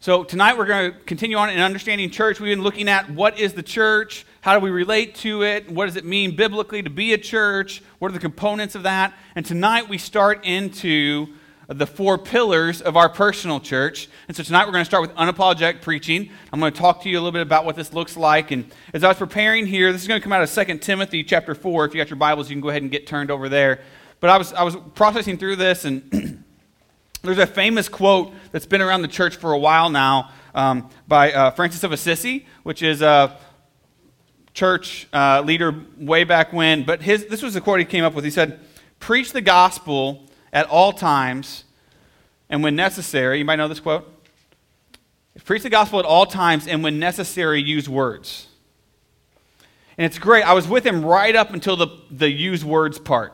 So tonight we're going to continue on in understanding church. We've been looking at what is the church, how do we relate to it, what does it mean biblically to be a church, what are the components of that. And tonight we start into the 4 pillars of our personal church. And so tonight we're going to start with unapologetic preaching. I'm going to talk to you a little bit about what this looks like. And as I was preparing here, this is going to come out of 2 Timothy chapter 4. If you got your Bibles, you can go ahead and get turned over there. But I was processing through this, and there's a famous quote that's been around the church for a while now by Francis of Assisi, which is a church leader way back when. But this was the quote he came up with. He said, "Preach the gospel at all times and when necessary." You might know this quote. "Preach the gospel at all times and when necessary, use words." And it's great. I was with him right up until the use words part.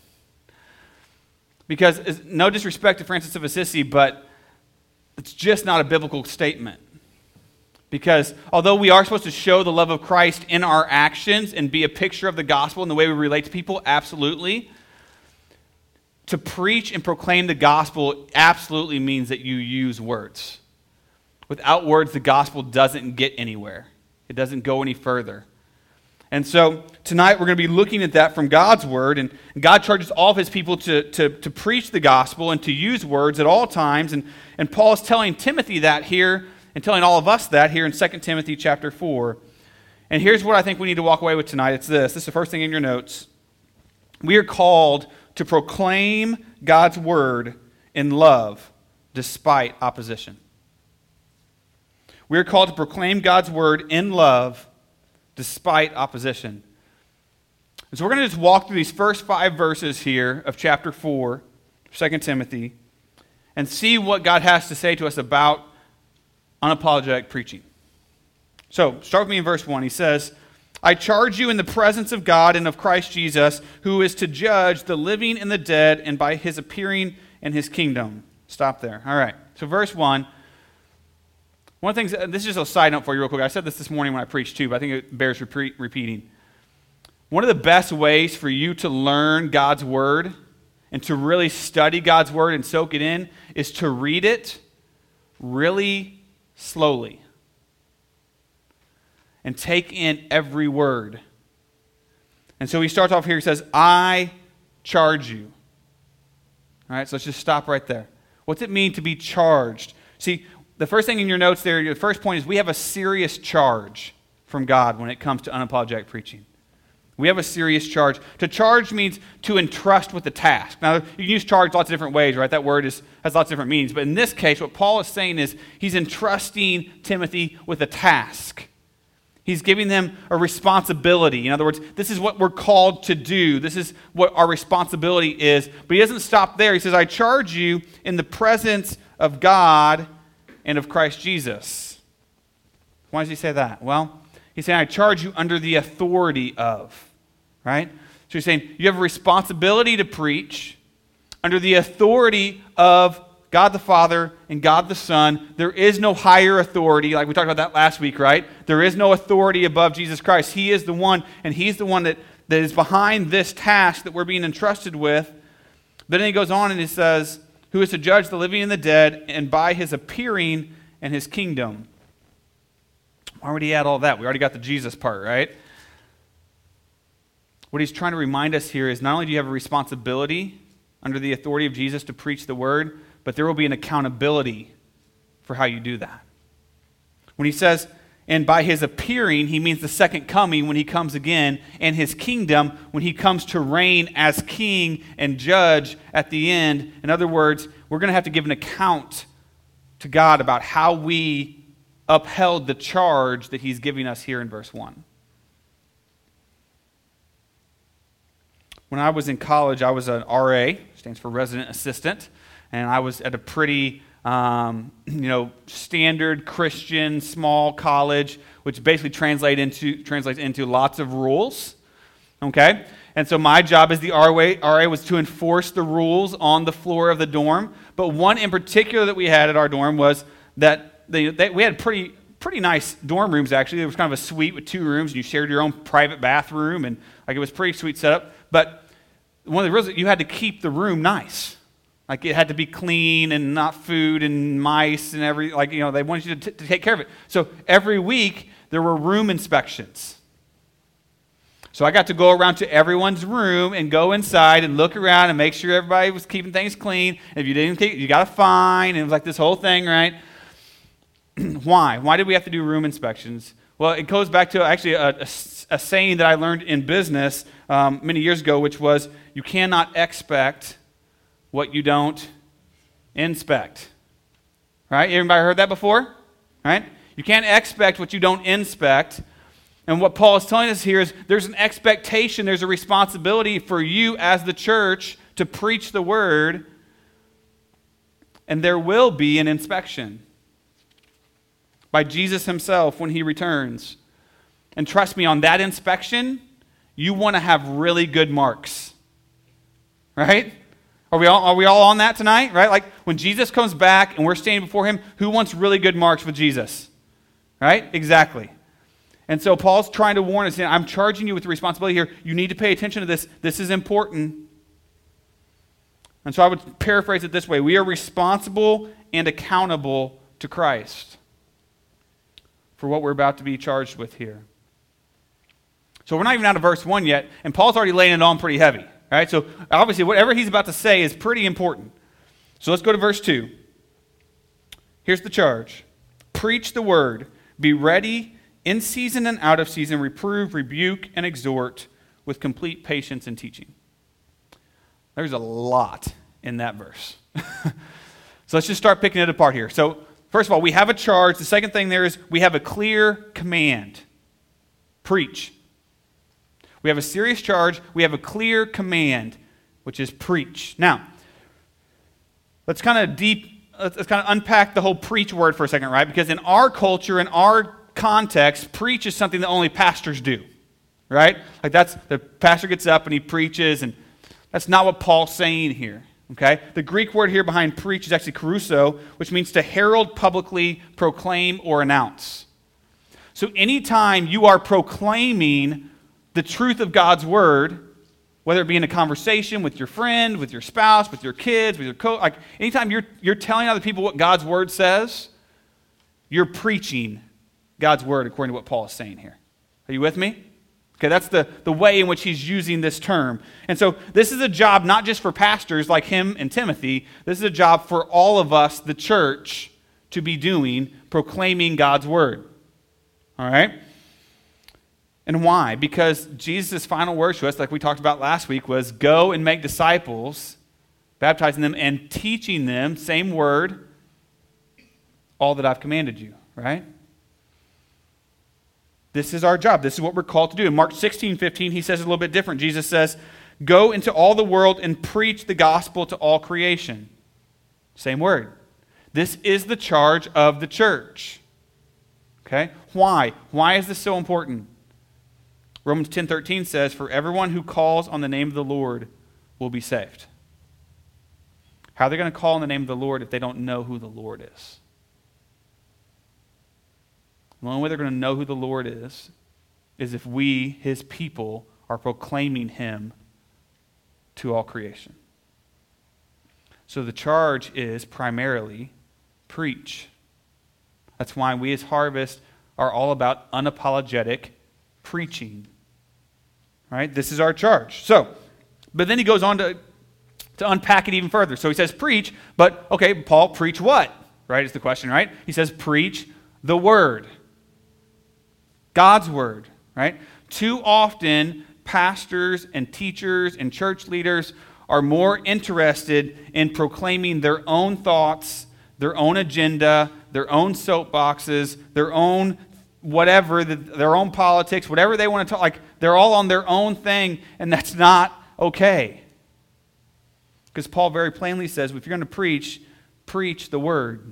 Because, no disrespect to Francis of Assisi, but it's just not a biblical statement. Because although we are supposed to show the love of Christ in our actions and be a picture of the gospel in the way we relate to people, absolutely, to preach and proclaim the gospel absolutely means that you use words. Without words, the gospel doesn't get anywhere. It doesn't go any further. And so tonight we're going to be looking at that from God's word, and God charges all of his people to preach the gospel and to use words at all times. And Paul is telling Timothy that here, and telling all of us that here in 2 Timothy chapter 4. And here's what I think we need to walk away with tonight. It's this. This is the first thing in your notes. We are called to proclaim God's word in love despite opposition. We are called to proclaim God's word in love despite opposition. And so we're going to just walk through these first 5 verses here of chapter 4, 2 Timothy, and see what God has to say to us about unapologetic preaching. So, start with me in verse 1. He says, "I charge you in the presence of God and of Christ Jesus, who is to judge the living and the dead, and by his appearing in his kingdom." Stop there. All right. So verse 1. One of the things, this is just a side note for you real quick. I said this morning when I preached too, but I think it bears repeating. One of the best ways for you to learn God's word and to really study God's word and soak it in is to read it really slowly and take in every word. And so he starts off here, he says, "I charge you." All right, so let's just stop right there. What's it mean to be charged? See, the first thing in your notes there, the first point is we have a serious charge from God when it comes to unapologetic preaching. We have a serious charge. To charge means to entrust with a task. Now, you can use charge lots of different ways, right? That word has lots of different meanings. But in this case, what Paul is saying is he's entrusting Timothy with a task. He's giving them a responsibility. In other words, this is what we're called to do. This is what our responsibility is. But he doesn't stop there. He says, "I charge you in the presence of God and of Christ Jesus." Why does he say that? Well, he's saying, "I charge you under the authority of," right? So he's saying, you have a responsibility to preach under the authority of God the Father and God the Son. There is no higher authority, like we talked about that last week, right? There is no authority above Jesus Christ. He is the one, and he's the one that is behind this task that we're being entrusted with. But then he goes on and he says, "Who is to judge the living and the dead, and by his appearing and his kingdom." Why would he add all that? We already got the Jesus part, right? What he's trying to remind us here is not only do you have a responsibility under the authority of Jesus to preach the word, but there will be an accountability for how you do that. When he says, "and by his appearing," he means the second coming when he comes again, and his kingdom when he comes to reign as king and judge at the end. In other words, we're going to have to give an account to God about how we upheld the charge that he's giving us here in verse 1. When I was in college, I was an RA, stands for resident assistant, and I was at a pretty standard Christian small college, which basically translates into lots of rules. Okay? And so my job as the RA was to enforce the rules on the floor of the dorm. But one in particular that we had at our dorm was that we had pretty nice dorm rooms, actually. There was kind of a suite with 2 rooms, and you shared your own private bathroom, and it was pretty sweet setup. But one of the rules, you had to keep the room nice. Like it had to be clean and not food and mice and they wanted you to take care of it. So every week there were room inspections. So I got to go around to everyone's room and go inside and look around and make sure everybody was keeping things clean. If you didn't keep, you got a fine. And it was like this whole thing, right? Why? Why did we have to do room inspections? Well, it goes back to actually a saying that I learned in business many years ago, which was, you cannot expect what you don't inspect. Right? Everybody heard that before? Right? You can't expect what you don't inspect. And what Paul is telling us here is there's an expectation, there's a responsibility for you as the church to preach the word, and there will be an inspection by Jesus himself when he returns. And trust me, on that inspection, you want to have really good marks. Right? Are we all on that tonight? Right? Like when Jesus comes back and we're standing before him, who wants really good marks with Jesus? Right? Exactly. And so Paul's trying to warn us, I'm charging you with the responsibility here. You need to pay attention to this. This is important. And so I would paraphrase it this way. We are responsible and accountable to Christ for what we're about to be charged with here. So we're not even out of verse 1 yet, and Paul's already laying it on pretty heavy. Right? So obviously whatever he's about to say is pretty important. So let's go to verse 2. Here's the charge. Preach the word. Be ready in season and out of season, reprove, rebuke, and exhort with complete patience and teaching. There's a lot in that verse. So let's just start picking it apart here. So first of all, we have a charge. The second thing there is we have a clear command. Preach. We have a serious charge. We have a clear command, which is preach. Now, let's kind of unpack the whole preach word for a second, right? Because in our culture, in our context, preach is something that only pastors do, right? Like the pastor gets up and he preaches, and that's not what Paul's saying here, okay? The Greek word here behind preach is actually kerusso, which means to herald publicly, proclaim, or announce. So anytime you are proclaiming the truth of God's word, whether it be in a conversation with your friend, with your spouse, with your kids, with your anytime you're telling other people what God's word says, you're preaching God's word according to what Paul is saying here. Are you with me? Okay, that's the way in which he's using this term. And so this is a job not just for pastors like him and Timothy. This is a job for all of us, the church, to be doing, proclaiming God's word. All right? And why? Because Jesus' final words to us, like we talked about last week, was go and make disciples, baptizing them and teaching them, same word, all that I've commanded you. Right? This is our job. This is what we're called to do. In Mark 16:15, he says it a little bit different. Jesus says, go into all the world and preach the gospel to all creation. Same word. This is the charge of the church. Okay? Why? Why is this so important? Romans 10:13 says, for everyone who calls on the name of the Lord will be saved. How are they going to call on the name of the Lord if they don't know who the Lord is? The only way they're going to know who the Lord is if we, his people, are proclaiming him to all creation. So the charge is primarily preach. That's why we as Harvest are all about unapologetic preaching. Right? This is our charge. So, but then he goes on to unpack it even further. So he says preach, but okay, Paul, preach what? Right, is the question, right? He says preach the word. God's word, right? Too often, pastors and teachers and church leaders are more interested in proclaiming their own thoughts, their own agenda, their own soapboxes, their own whatever, their own politics, whatever they want to talk, like they're all on their own thing, and that's not okay. Because Paul very plainly says, if you're going to preach the word.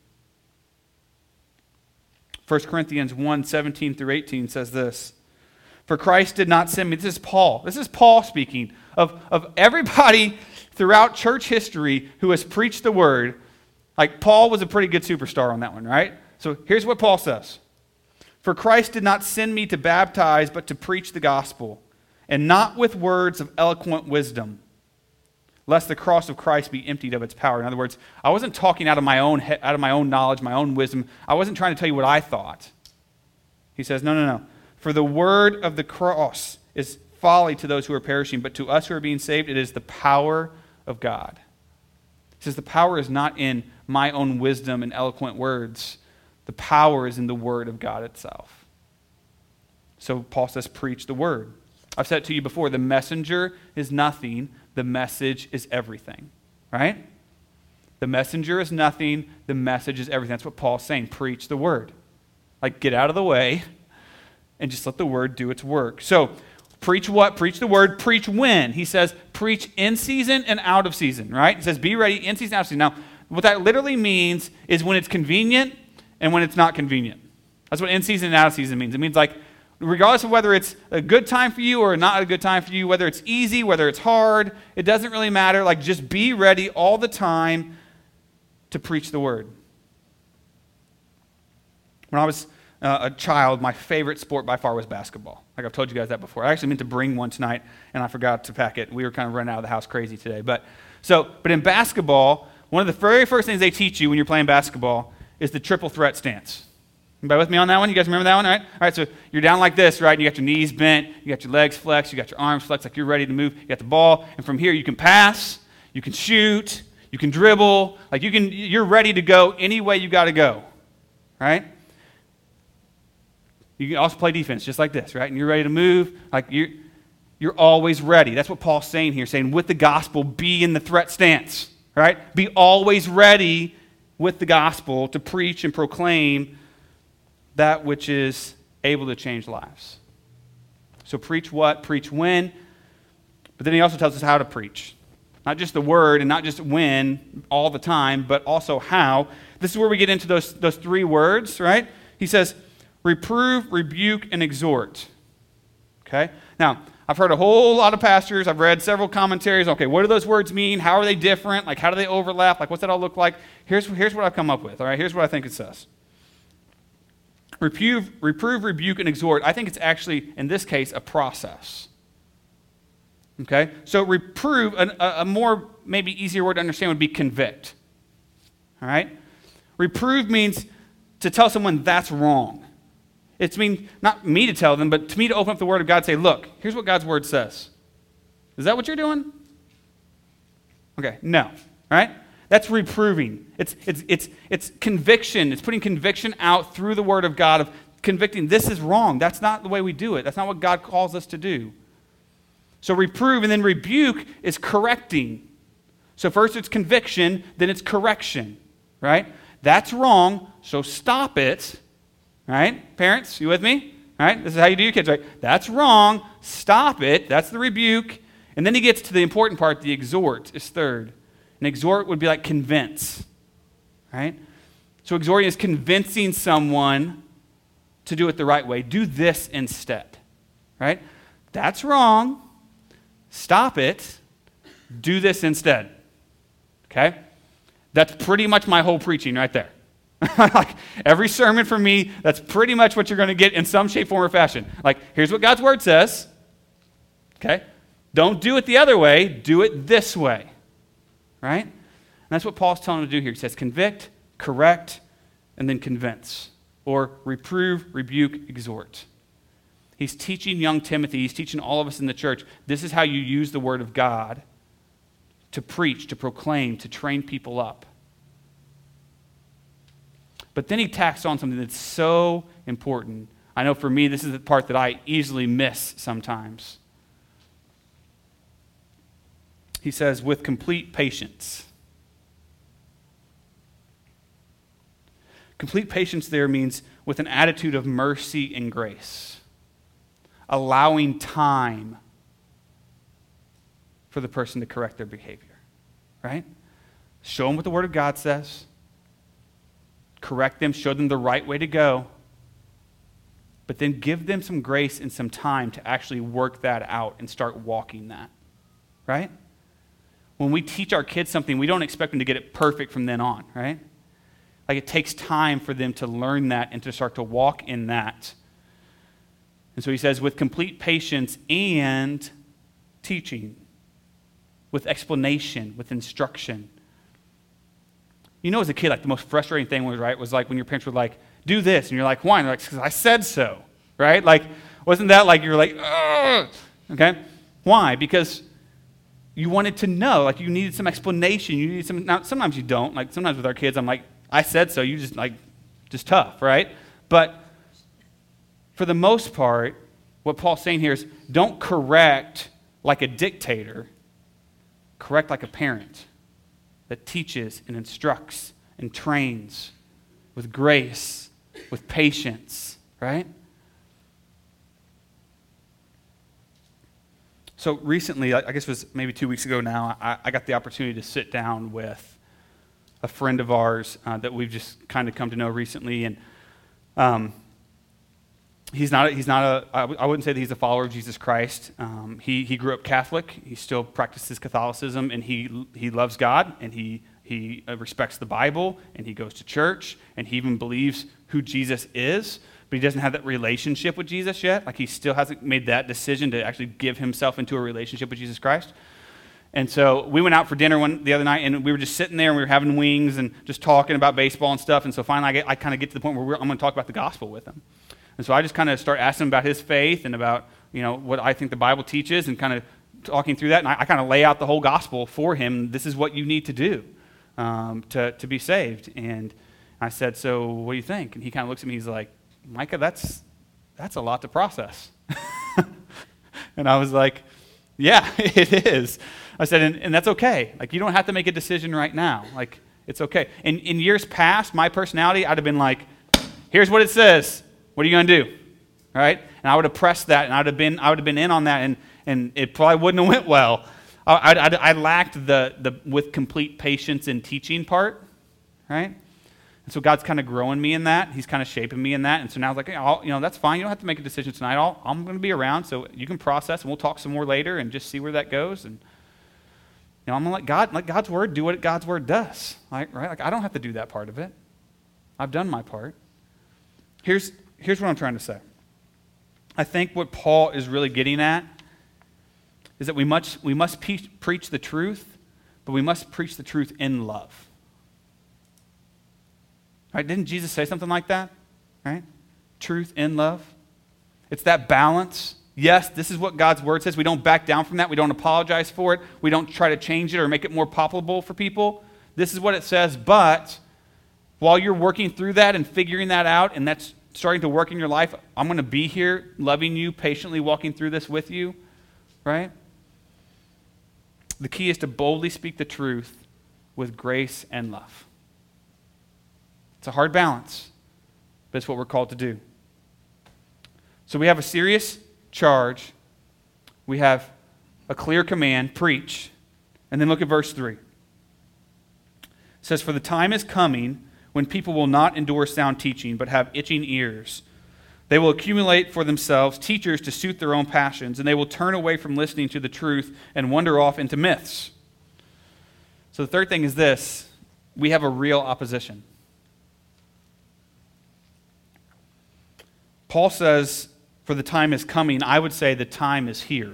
1 Corinthians 1:17-18 says this. For Christ did not send me. This is Paul. This is Paul speaking. Of everybody throughout church history who has preached the word, like Paul was a pretty good superstar on that one, right? So here's what Paul says. For Christ did not send me to baptize, but to preach the gospel, and not with words of eloquent wisdom, lest the cross of Christ be emptied of its power. In other words, I wasn't talking out of my own knowledge, my own wisdom. I wasn't trying to tell you what I thought. He says, no. For the word of the cross is folly to those who are perishing, but to us who are being saved, it is the power of God. He says the power is not in my own wisdom and eloquent words. The power is in the word of God itself. So Paul says, preach the word. I've said it to you before, the messenger is nothing, the message is everything, right? The messenger is nothing, the message is everything. That's what Paul's saying, preach the word. Like, get out of the way and just let the word do its work. So, preach what? Preach the word. Preach when? He says, preach in season and out of season, right? He says, be ready in season, out of season. Now, what that literally means is when it's convenient and when it's not convenient. That's what in season and out of season means. It means like, regardless of whether it's a good time for you or not a good time for you, whether it's easy, whether it's hard, it doesn't really matter. Like, just be ready all the time to preach the word. When I was a child, my favorite sport by far was basketball. Like I've told you guys that before. I actually meant to bring one tonight, and I forgot to pack it. We were kind of running out of the house crazy today. But in basketball, one of the very first things they teach you when you're playing basketball is the triple threat stance. Anybody with me on that one? You guys remember that one, right? All right, so you're down like this, right? And you got your knees bent, you got your legs flexed, you got your arms flexed, like you're ready to move. You got the ball, and from here you can pass, you can shoot, you can dribble, like you're ready to go any way you got to go, right? You can also play defense just like this, right? And you're ready to move, like you're always ready. That's what Paul's saying here, saying with the gospel, be in the threat stance, right? Be always ready with the gospel to preach and proclaim that which is able to change lives. So preach what? Preach when. But then he also tells us how to preach. Not just the word and not just when all the time, but also how. This is where we get into those three words, right? He says, reprove, rebuke, and exhort. Okay? Now, I've heard a whole lot of pastors. I've read several commentaries. Okay, what do those words mean? How are they different? Like, how do they overlap? Like, what's that all look like? Here's what I've come up with. All right, here's what I think it says. Reprove, rebuke, and exhort. I think it's actually, in this case, a process. Okay? So reprove, a more maybe easier word to understand would be convict. All right? Reprove means to tell someone that's wrong. It's not me to tell them, but to me to open up the Word of God and say, look, here's what God's Word says. Is that what you're doing? Okay, no. All right? That's reproving. It's conviction. It's putting conviction out through the Word of God of convicting this is wrong. That's not the way we do it. That's not what God calls us to do. So reprove and then rebuke is correcting. So first it's conviction, then it's correction, right? That's wrong, so stop it. Right? Parents, you with me? All right? This is how you do your kids, right? That's wrong. Stop it. That's the rebuke. And then he gets to the important part, the exhort is third. And exhort would be like convince. Right? So exhorting is convincing someone to do it the right way. Do this instead. Right? That's wrong. Stop it. Do this instead. Okay? That's pretty much my whole preaching right there. Like every sermon from me, that's pretty much what you're going to get in some shape, form, or fashion. Like, here's what God's Word says. Okay? Don't do it the other way. Do it this way. Right? And that's what Paul's telling him to do here. He says convict, correct, and then convince. Or reprove, rebuke, exhort. He's teaching young Timothy. He's teaching all of us in the church. This is how you use the Word of God to preach, to proclaim, to train people up. But then he tacks on something that's so important. I know for me, this is the part that I easily miss sometimes. He says, with complete patience. Complete patience there means with an attitude of mercy and grace. Allowing time for the person to correct their behavior. Right? Show them what the Word of God says. Correct them, show them the right way to go, but then give them some grace and some time to actually work that out and start walking that, right? When we teach our kids something, we don't expect them to get it perfect from then on, right? Like it takes time for them to learn that and to start to walk in that. And so he says, with complete patience and teaching. with explanation, with instruction. You know, as a kid, like the most frustrating thing was like when your parents were like, do this, and you're like, why? And they're like, because I said so, right? Like, wasn't that like you're like, ugh? Okay? Why? Because you wanted to know, like you needed some explanation. You needed some. Now, sometimes you don't. Like sometimes with our kids, I'm like, I said so. You just tough, right? But for the most part, what Paul's saying here is, don't correct like a dictator. Correct like a parent that teaches and instructs and trains with grace, with patience, right? So recently, I guess it was maybe 2 weeks ago now, I got the opportunity to sit down with a friend of ours that we've just kind of come to know recently, and I wouldn't say that he's a follower of Jesus Christ. He grew up Catholic. He still practices Catholicism, and he loves God, and he respects the Bible, and he goes to church, and he even believes who Jesus is, but he doesn't have that relationship with Jesus yet. Like he still hasn't made that decision to actually give himself into a relationship with Jesus Christ. And so we went out for dinner the other night, and we were just sitting there, and we were having wings and just talking about baseball and stuff. And so finally I kind of get to the point where I'm going to talk about the gospel with him. And so I just kind of start asking him about his faith and about, what I think the Bible teaches, and kind of talking through that. And I kind of lay out the whole gospel for him. This is what you need to do to be saved. And I said, so what do you think? And he kind of looks at me. He's like, Micah, that's a lot to process. And I was like, yeah, it is. I said, and that's okay. Like, you don't have to make a decision right now. Like, it's okay. In years past, my personality, I'd have been like, here's what it says. What are you going to do? Right? And I would have pressed that, and I would have been in on that, and it probably wouldn't have went well. I lacked the with complete patience in teaching part, right? And so God's kind of growing me in that. He's kind of shaping me in that. And so now I was like, hey, that's fine. You don't have to make a decision tonight. I'm going to be around, so you can process, and we'll talk some more later and just see where that goes. And I'm going to let God's word do what God's word does, right? Like I don't have to do that part of it. I've done my part. Here's what I'm trying to say. I think what Paul is really getting at is that we must preach the truth, but we must preach the truth in love. Right? Didn't Jesus say something like that? Right? Truth in love. It's that balance. Yes, this is what God's word says. We don't back down from that. We don't apologize for it. We don't try to change it or make it more palatable for people. This is what it says, but while you're working through that and figuring that out, and that's starting to work in your life, I'm going to be here loving you, patiently walking through this with you, right? The key is to boldly speak the truth with grace and love. It's a hard balance, but it's what we're called to do. So we have a serious charge. We have a clear command, preach. And then look at verse 3. It says, "For the time is coming when people will not endure sound teaching, but have itching ears. They will accumulate for themselves teachers to suit their own passions, and they will turn away from listening to the truth and wander off into myths." So the third thing is this: we have a real opposition. Paul says, for the time is coming. I would say the time is here.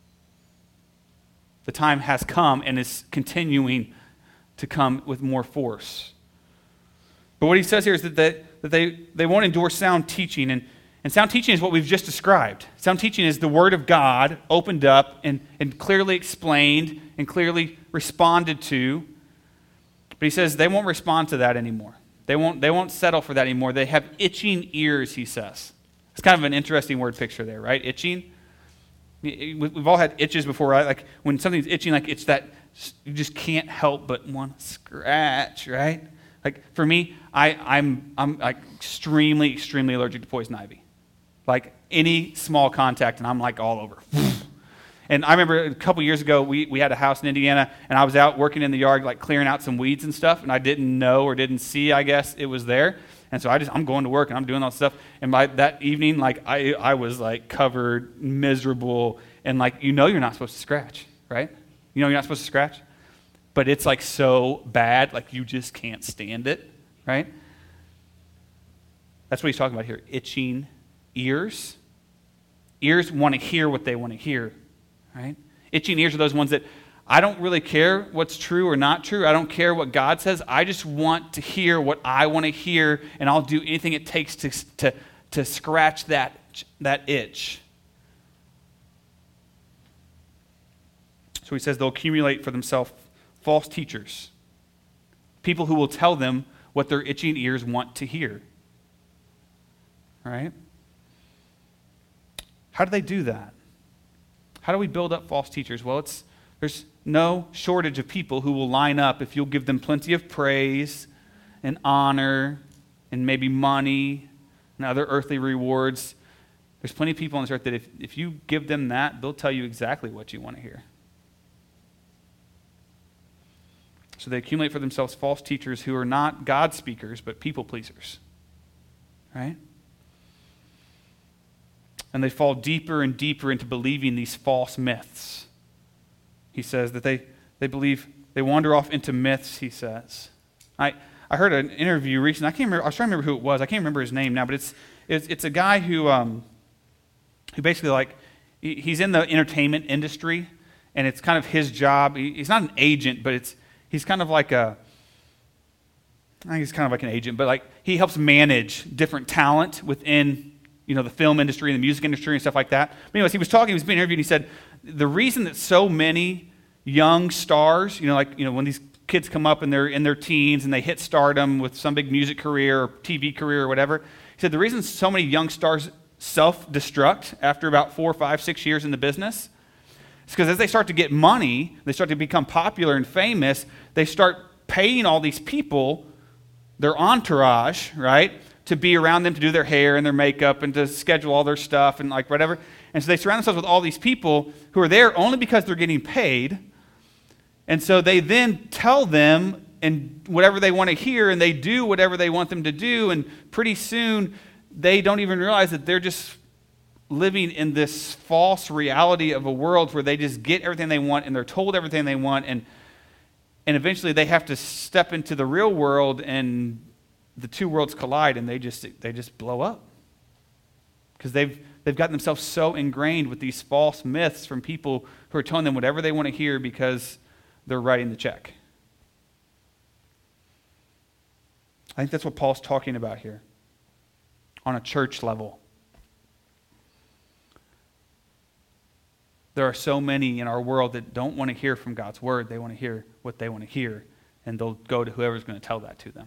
The time has come and is continuing to come with more force. But what he says here is that they won't endure sound teaching. And sound teaching is what we've just described. Sound teaching is the Word of God opened up and clearly explained and clearly responded to. But he says they won't respond to that anymore. They won't settle for that anymore. They have itching ears, he says. It's kind of an interesting word picture there, right? Itching. We've all had itches before, right? Like when something's itching, like it's that you just can't help but want to scratch, right? Like for me, I'm like extremely, extremely allergic to poison ivy. Like any small contact, and I'm like all over. And I remember a couple years ago, we had a house in Indiana, and I was out working in the yard, like clearing out some weeds and stuff, and I didn't know or didn't see, I guess, it was there. And so I'm going to work, and I'm doing all this stuff. And by that evening, like I was like covered, miserable, and like you're not supposed to scratch, right? You're not supposed to scratch, but it's like so bad, like you just can't stand it, right? That's what he's talking about here. Itching ears. Ears want to hear what they want to hear, right? Itching ears are those ones that I don't really care what's true or not true. I don't care what God says. I just want to hear what I want to hear, and I'll do anything it takes to scratch that itch. So he says they'll accumulate for themselves false teachers, people who will tell them what their itching ears want to hear. All right? How do they do that? How do we build up false teachers? Well, there's no shortage of people who will line up if you'll give them plenty of praise and honor and maybe money and other earthly rewards. There's plenty of people on this earth that if you give them that, they'll tell you exactly what you want to hear. So they accumulate for themselves false teachers who are not God speakers, but people pleasers. Right? And they fall deeper and deeper into believing these false myths. He says that they believe, they wander off into myths, he says. I heard an interview recently. I can't remember. I was trying to remember who it was. I can't remember his name now, but it's a guy who basically he's in the entertainment industry, and it's kind of his job. He's not an agent, but he's kind of like I think he's kind of like an agent, but he helps manage different talent within the film industry and the music industry and stuff like that. But anyways, he was being interviewed, and he said the reason that so many young stars, when these kids come up and they're in their teens and they hit stardom with some big music career or TV career or whatever, he said the reason so many young stars self-destruct after about 4, 5, 6 years in the business is because as they start to get money, they start to become popular and famous, they start paying all these people, their entourage, right, to be around them, to do their hair and their makeup and to schedule all their stuff and whatever. And so they surround themselves with all these people who are there only because they're getting paid. And so they then tell them and whatever they want to hear, and they do whatever they want them to do, and pretty soon they don't even realize that they're just living in this false reality of a world where they just get everything they want and they're told everything they want, and eventually they have to step into the real world and the two worlds collide, and they just blow up because they've gotten themselves so ingrained with these false myths from people who are telling them whatever they want to hear because they're writing the check. I think that's what Paul's talking about here on a church level. There are so many in our world that don't want to hear from God's word. They want to hear what they want to hear, and they'll go to whoever's going to tell that to them.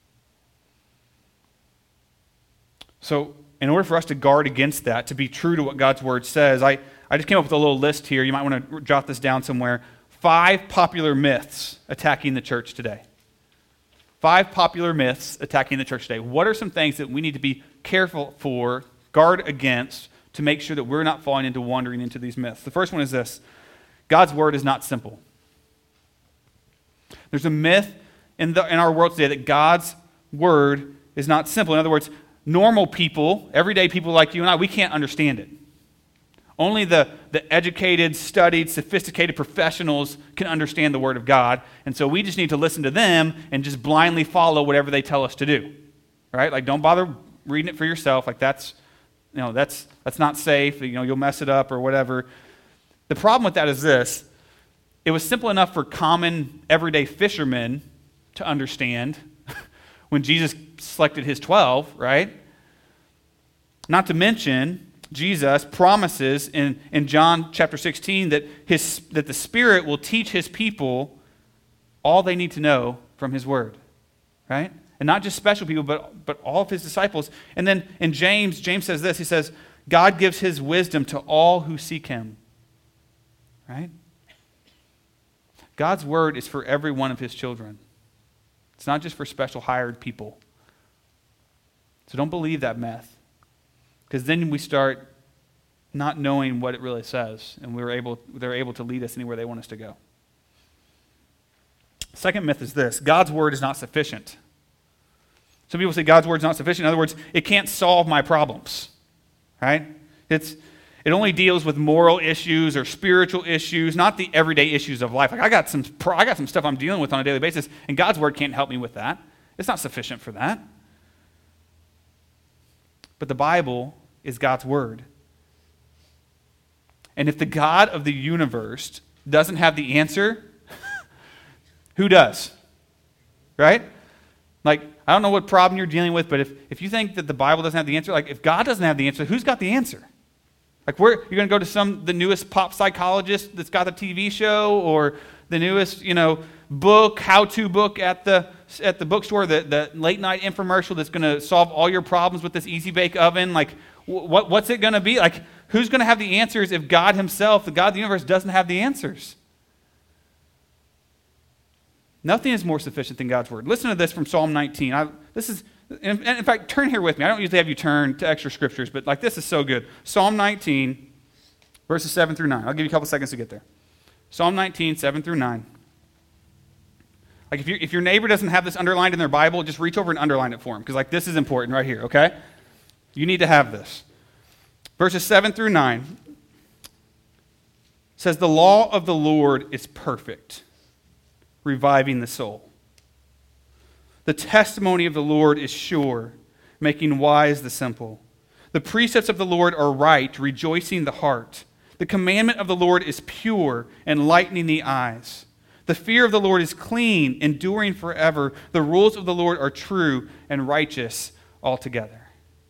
So in order for us to guard against that, to be true to what God's word says, I just came up with a little list here. You might want to jot this down somewhere. 5 popular myths attacking the church today. 5 popular myths attacking the church today. What are some things that we need to be careful for, guard against, to make sure that we're not falling into wandering into these myths? The first one is this: God's word is not simple. There's a myth in our world today that God's word is not simple. In other words, normal people, everyday people like you and I, we can't understand it. Only the educated, studied, sophisticated professionals can understand the Word of God, and so we just need to listen to them and just blindly follow whatever they tell us to do, right? Don't bother reading it for yourself. That's not safe. You'll mess it up or whatever. The problem with that is this: it was simple enough for common, everyday fishermen to understand when Jesus selected his 12, right? Not to mention, Jesus promises in John chapter 16 that the Spirit will teach his people all they need to know from his word, right? And not just special people, but all of his disciples. And then in James says this. He says, God gives his wisdom to all who seek him, right? God's word is for every one of his children. It's not just for special hired people. So don't believe that myth. Because then we start not knowing what it really says, and they're able to lead us anywhere they want us to go. Second myth is this: God's word is not sufficient. Some people say God's word is not sufficient. In other words, it can't solve my problems, right? It only deals with moral issues or spiritual issues, not the everyday issues of life. I got some stuff I'm dealing with on a daily basis, and God's word can't help me with that. It's not sufficient for that. But the Bible is God's word. And if the God of the universe doesn't have the answer, who does? Right? Like, I don't know what problem you're dealing with, but if you think that the Bible doesn't have the answer, like if God doesn't have the answer, who's got the answer? Like you're going to go to the newest pop psychologist that's got the TV show, or the newest, book, how-to book at the bookstore, the late night infomercial that's going to solve all your problems with this Easy Bake Oven. Like, what's it going to be? Like, who's going to have the answers if God himself, the God of the universe, doesn't have the answers? Nothing is more sufficient than God's word. Listen to this from Psalm 19. In fact, turn here with me. I don't usually have you turn to extra scriptures, but like this is so good. Psalm 19, verses 7 through 9. I'll give you a couple seconds to get there. Psalm 19, 7 through 9. Like if your neighbor doesn't have this underlined in their Bible, just reach over and underline it for them, because like this is important right here, okay? You need to have this. Verses 7 through 9 says, "The law of the Lord is perfect, reviving the soul. The testimony of the Lord is sure, making wise the simple. The precepts of the Lord are right, rejoicing the heart. The commandment of the Lord is pure, enlightening the eyes. The fear of the Lord is clean, enduring forever. The rules of the Lord are true and righteous altogether."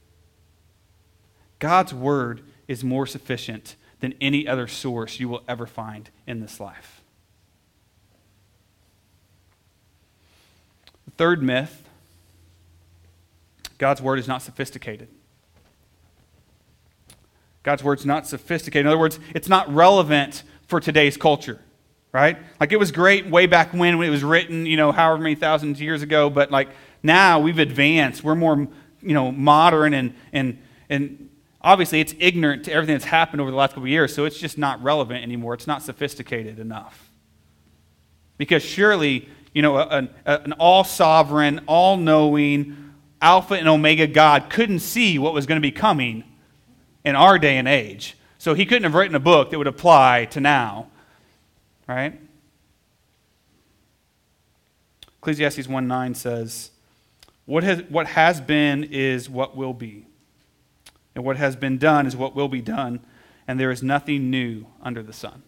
God's word is more sufficient than any other source you will ever find in this life. The third myth: God's word is not sophisticated. God's word's not sophisticated. In other words, it's not relevant for today's culture, right? Like it was great way back when it was written, however many thousands of years ago, but like now we've advanced. We're more, modern and obviously it's ignorant to everything that's happened over the last couple of years, so it's just not relevant anymore. It's not sophisticated enough. Because surely, an all-sovereign, all-knowing, Alpha and Omega God couldn't see what was going to be coming in our day and age. So he couldn't have written a book that would apply to now, right? Ecclesiastes 1:9 says, what has been is what will be, and what has been done is what will be done, and there is nothing new under the sun.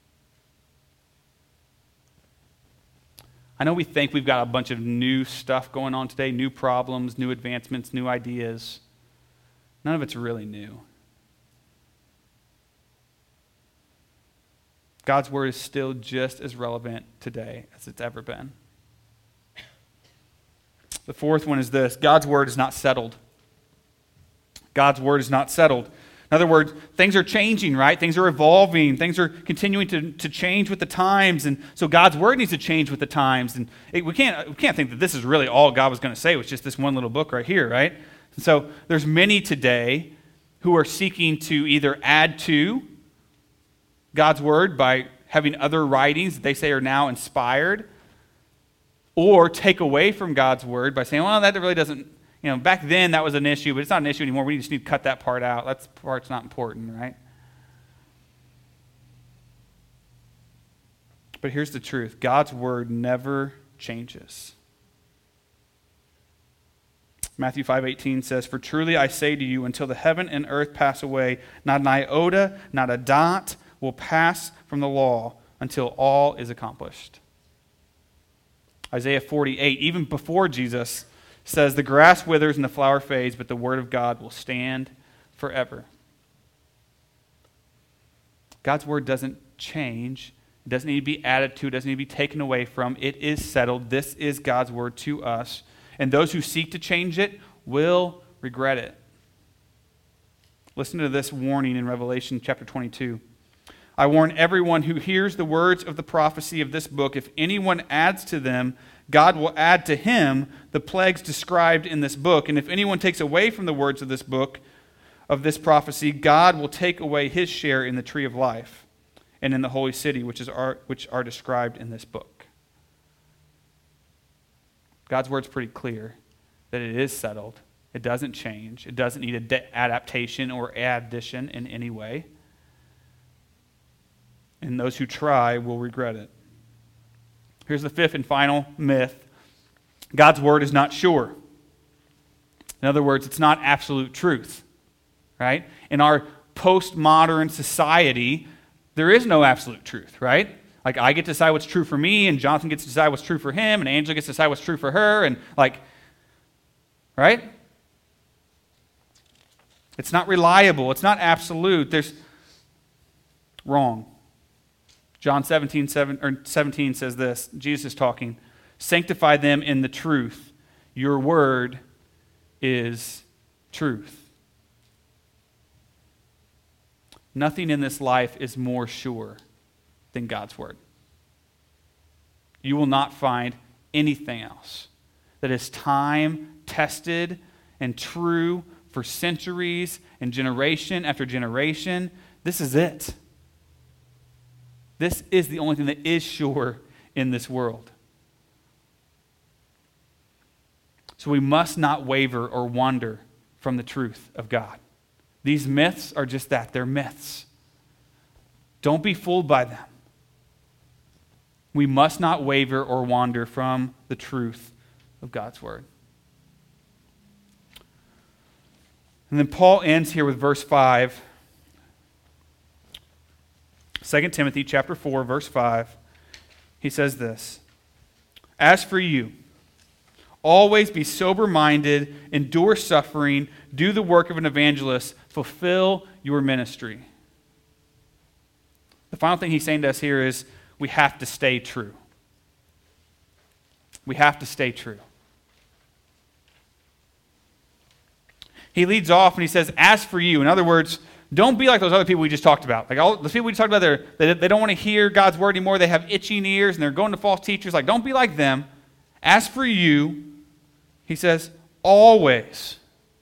I know we think we've got a bunch of new stuff going on today, new problems, new advancements, new ideas. None of it's really new. God's word is still just as relevant today as it's ever been. The fourth one is this: God's word is not settled. God's word is not settled. In other words, things are changing, right? Things are evolving. Things are continuing to change with the times. And so God's word needs to change with the times. And we can't think that this is really all God was going to say. It was just this one little book right here, right? And so there's many today who are seeking to either add to God's word by having other writings that they say are now inspired, or take away from God's word by saying, well, that really doesn't, back then that was an issue, but it's not an issue anymore. We just need to cut that part out. That part's not important, right? But here's the truth: God's word never changes. Matthew 5:18 says, "For truly I say to you, until the heaven and earth pass away, not an iota, not a dot will pass from the law until all is accomplished." Isaiah 48, even before Jesus, says, "The grass withers and the flower fades, but the word of God will stand forever." God's word doesn't change. It doesn't need to be added to. It doesn't need to be taken away from. It is settled. This is God's word to us. And those who seek to change it will regret it. Listen to this warning in Revelation chapter 22. "I warn everyone who hears the words of the prophecy of this book. If anyone adds to them, God will add to him the plagues described in this book. And if anyone takes away from the words of this book, of this prophecy, God will take away his share in the tree of life and in the holy city, which are described in this book." God's word's pretty clear that it is settled. It doesn't change. It doesn't need adaptation or addition in any way. And those who try will regret it. Here's the fifth and final myth: God's word is not sure. In other words, it's not absolute truth, right? In our postmodern society, there is no absolute truth, right? Like, I get to decide what's true for me, and Jonathan gets to decide what's true for him, and Angela gets to decide what's true for her, and like, right? It's not reliable. It's not absolute. There's wrong. John 17 says this. Jesus is talking. Sanctify them in the truth. Your word is truth. Nothing in this life is more sure than God's word. You will not find anything else that is time tested and true for centuries and generation after generation. This is it. This is the only thing that is sure in this world. So we must not waver or wander from the truth of God. These myths are just that. They're myths. Don't be fooled by them. We must not waver or wander from the truth of God's word. And then Paul ends here with verse 5. 2 Timothy chapter 4, verse 5. He says this, as for you, always be sober-minded, endure suffering, do the work of an evangelist, fulfill your ministry. The final thing he's saying to us here is we have to stay true. We have to stay true. He leads off and he says, as for you, in other words, don't be like those other people we just talked about. Like all those people we just talked about, they don't want to hear God's word anymore. They have itching ears and they're going to false teachers. Like, don't be like them. As for you, he says, always.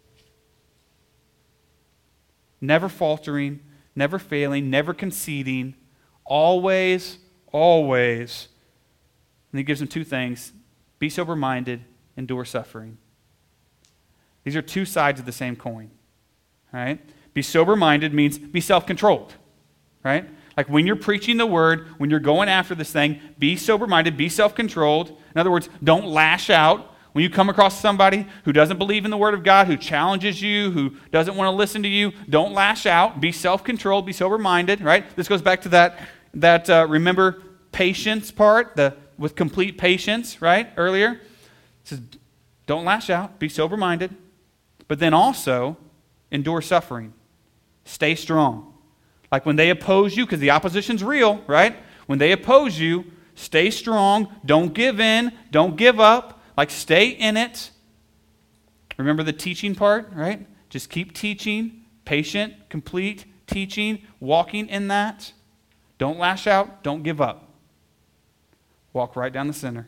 Never faltering, never failing, never conceding. Always, always. And he gives them two things. Be sober-minded, endure suffering. These are two sides of the same coin. All right? Be sober-minded means be self-controlled, right? Like when you're preaching the word, when you're going after this thing, be sober-minded, be self-controlled. In other words, don't lash out. When you come across somebody who doesn't believe in the word of God, who challenges you, who doesn't want to listen to you, don't lash out. Be self-controlled, be sober-minded, right? This goes back to that remember patience part, with complete patience, right, earlier. It says, don't lash out, be sober-minded, but then also endure suffering. Stay strong. Like when they oppose you, because the opposition's real, right? When they oppose you, stay strong. Don't give in. Don't give up. Like stay in it. Remember the teaching part, right? Just keep teaching. Patient, complete teaching. Walking in that. Don't lash out. Don't give up. Walk right down the center.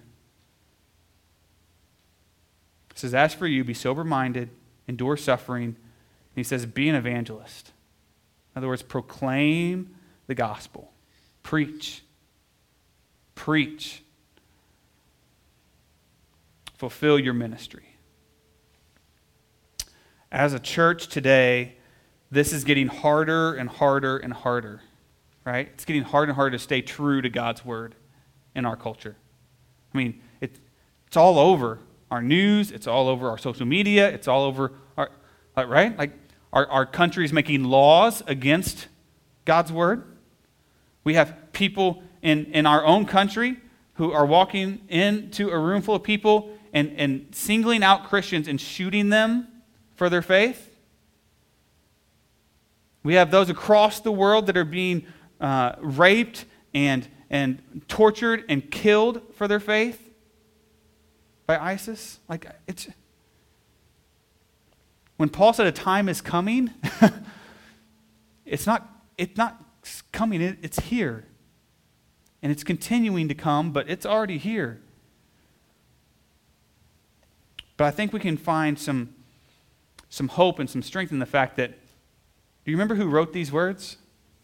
It says, as for you, be sober-minded, endure suffering. He says, be an evangelist. In other words, proclaim the gospel. Preach. Preach. Fulfill your ministry. As a church today, this is getting harder and harder and harder, right? It's getting harder and harder to stay true to God's word in our culture. I mean, it's all over our news. It's all over our social media. It's all over our, right? Like, our country is making laws against God's word. We have people in our own country who are walking into a room full of people and singling out Christians and shooting them for their faith. We have those across the world that are being raped and tortured and killed for their faith by ISIS. Like, it's... When Paul said a time is coming, it's not coming, it's here. And it's continuing to come, but it's already here. But I think we can find some hope and some strength in the fact that, do you remember who wrote these words?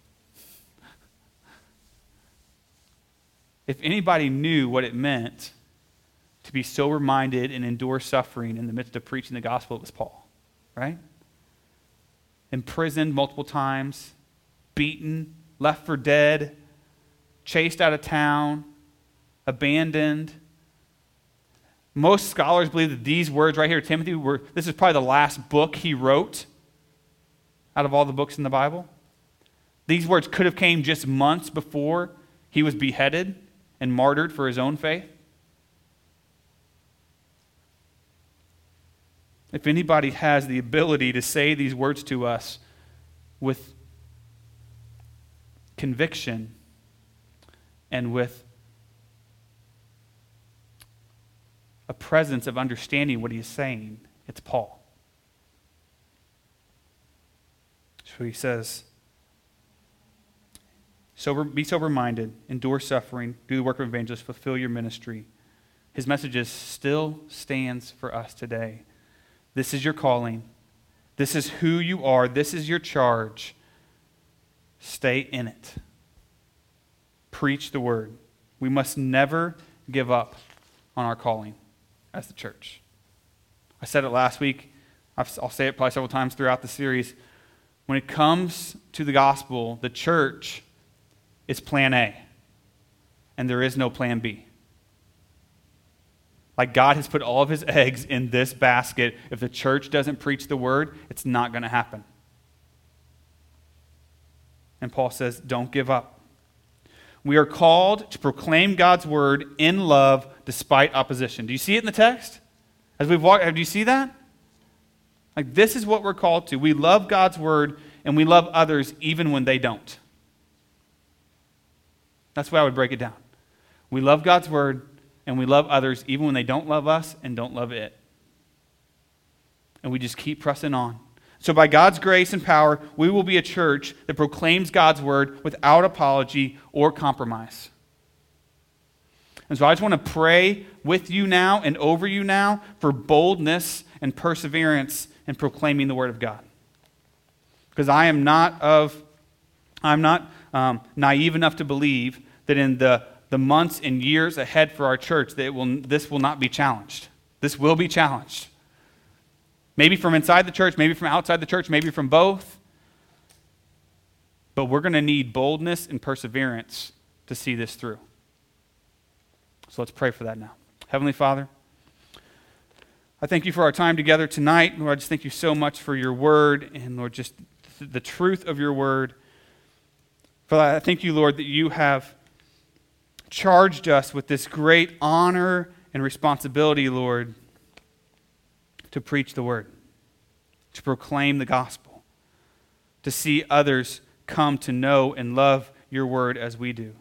If anybody knew what it meant to be sober-minded and endure suffering in the midst of preaching the gospel, it was Paul. Right? Imprisoned multiple times, beaten, left for dead, chased out of town, abandoned. Most scholars believe that these words right here, Timothy, this is probably the last book he wrote out of all the books in the Bible. These words could have came just months before he was beheaded and martyred for his own faith. If anybody has the ability to say these words to us with conviction and with a presence of understanding what he is saying, it's Paul. So he says, be sober-minded, endure suffering, do the work of evangelist, fulfill your ministry. His message still stands for us today. This is your calling. This is who you are. This is your charge. Stay in it. Preach the word. We must never give up on our calling as the church. I said it last week. I'll say it probably several times throughout the series. When it comes to the gospel, the church is plan A, and there is no plan B. Like God has put all of his eggs in this basket. If the church doesn't preach the word, it's not going to happen. And Paul says, don't give up. We are called to proclaim God's word in love despite opposition. Do you see it in the text? As we've walked, do you see that? Like this is what we're called to. We love God's word and we love others even when they don't. That's why I would break it down. We love God's word and we love others even when they don't love us and don't love it. And we just keep pressing on. So by God's grace and power, we will be a church that proclaims God's word without apology or compromise. And so I just want to pray with you now and over you now for boldness and perseverance in proclaiming the word of God. Because I'm not naive enough to believe that in the months and years ahead for our church, that this will not be challenged. This will be challenged. Maybe from inside the church, maybe from outside the church, maybe from both. But we're going to need boldness and perseverance to see this through. So let's pray for that now. Heavenly Father, I thank you for our time together tonight. Lord, I just thank you so much for your word and, Lord, just the truth of your word. Father, I thank you, Lord, that you have charged us with this great honor and responsibility, Lord, to preach the word, to proclaim the gospel, to see others come to know and love your word as we do.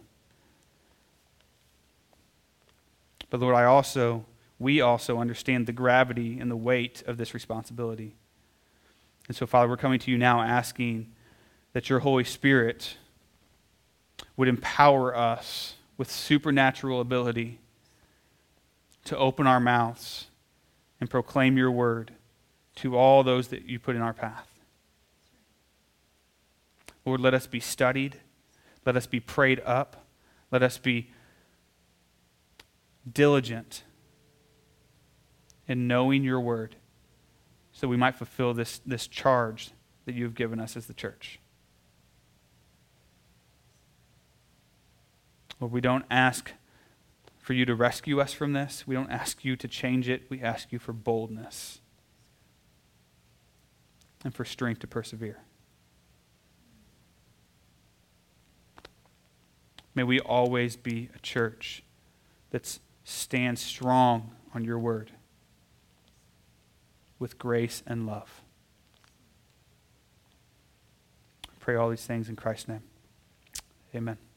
But Lord, we also understand the gravity and the weight of this responsibility. And so, Father, we're coming to you now asking that your Holy Spirit would empower us with supernatural ability to open our mouths and proclaim your word to all those that you put in our path. Lord, let us be studied. Let us be prayed up. Let us be diligent in knowing your word so we might fulfill this charge that you have given us as the church. Lord, we don't ask for you to rescue us from this. We don't ask you to change it. We ask you for boldness and for strength to persevere. May we always be a church that stands strong on your word with grace and love. I pray all these things in Christ's name. Amen.